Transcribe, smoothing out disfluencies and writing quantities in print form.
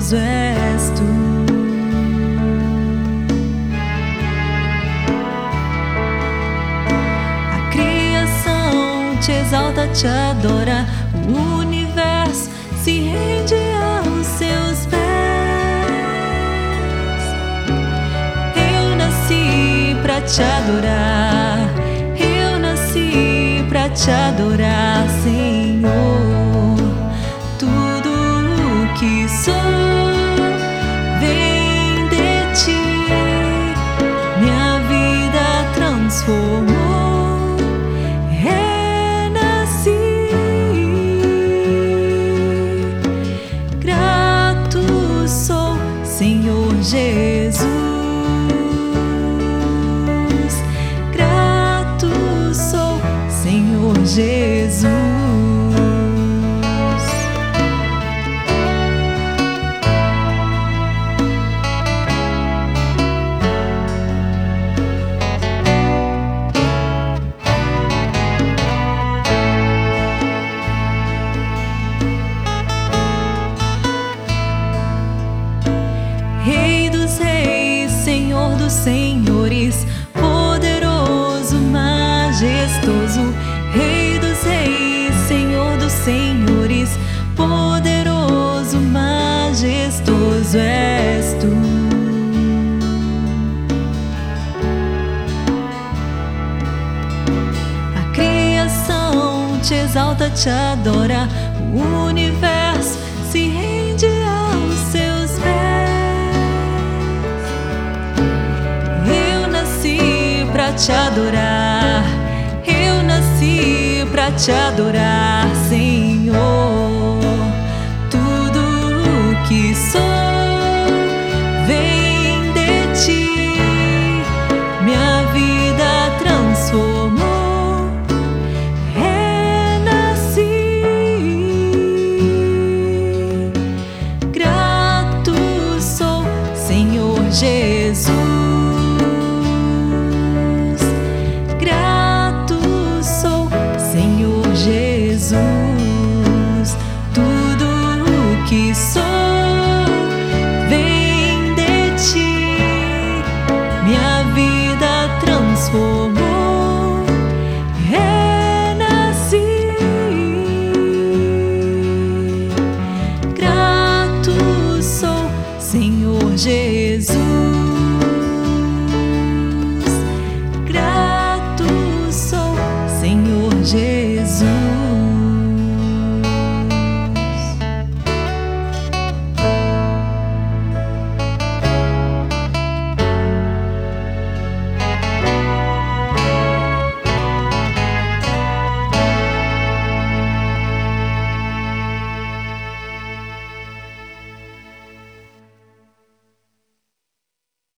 majestoso és tu. A criação te exalta, te adora, o universo se rende aos seus pés. Eu nasci pra te adorar, eu nasci pra te adorar, Senhor. Tudo o que sou vem de ti, minha vida transformou, renasci. Grato sou, Senhor Jesus. Grato sou, Senhor Jesus. Rei dos reis, Senhor dos senhores, poderoso, majestoso. Rei dos reis, Senhor dos senhores, poderoso, majestoso és tu. A criação te exalta, te adora, o universo se rende aos seus pés. Eu nasci pra te adorar, eu nasci pra te adorar,